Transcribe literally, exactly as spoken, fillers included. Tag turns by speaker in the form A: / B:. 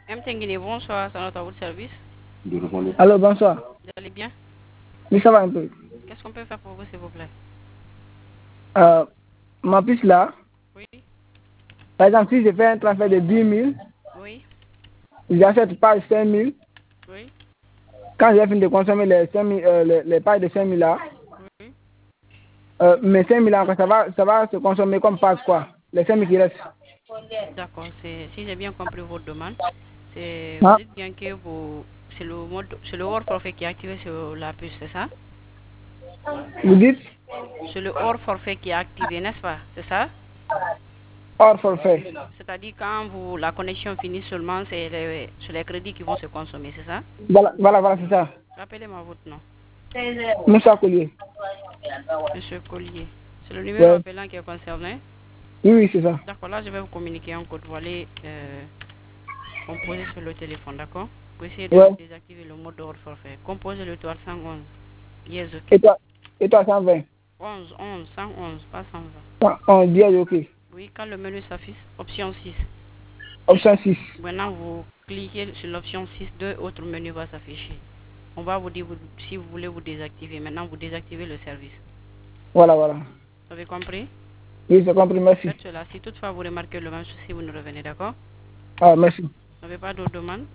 A: M T Guinée, bonsoir, c'est notre service.
B: Allô, bonsoir.
A: Vous allez bien?
B: Oui, ça va un peu.
A: Qu'est-ce qu'on peut faire pour vous, s'il vous plaît?
B: Euh, ma puce là,
A: Oui.
B: par exemple, si je fais un transfert de dix mille,
A: Oui.
B: j'achète par cinq mille.
A: Oui.
B: Quand j'ai fini de consommer les, cinq mille, euh, les, les pailles de cinq mille là,
A: Oui.
B: euh, mes cinq mille là, ça va, ça va se consommer comme passe quoi. Les cinq mille qui restent.
A: D'accord, si j'ai bien compris votre demande, c'est vous
B: Ah,
A: dites bien que vous c'est le mode c'est le hors forfait qui est activé sur la puce, c'est ça?
B: vous dites
A: C'est le hors forfait qui est activé, n'est-ce pas? C'est ça?
B: hors forfait.
A: C'est-à-dire quand vous la connexion finit seulement, c'est les, c'est les crédits qui vont se consommer, c'est ça?
B: Voilà, voilà, voilà, c'est ça.
A: Rappelez-moi votre nom.
B: Monsieur Collier.
A: Monsieur Collier. C'est le numéro
B: Ouais.
A: appelant qui est concerné?
B: Oui, oui, c'est ça.
A: D'accord, là je vais vous communiquer un code. Vous allez euh, composer sur le téléphone, d'accord? Pour essayer de
B: Ouais.
A: désactiver le mode hors forfait. Composez le toile cent onze. Yes, ok.
B: Et toi, et toi, cent vingt.
A: onze, onze, cent onze, pas cent vingt.
B: On dit ok.
A: Oui, quand le menu s'affiche, option six.
B: Option six.
A: Maintenant, vous cliquez sur l'option six, deux autres menus vont s'afficher. On va vous dire vous, si vous voulez vous désactiver. Maintenant, vous désactivez le service.
B: Voilà, voilà.
A: Vous avez compris?
B: Oui, c'est compris, merci.
A: Faites cela. Si toutefois vous remarquez le même souci, vous nous revenez, d'accord?
B: Ah, merci.
A: Vous n'avez pas d'autres demandes?